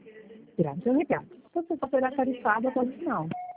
Grande ou regata. Você só será tarifado até o final.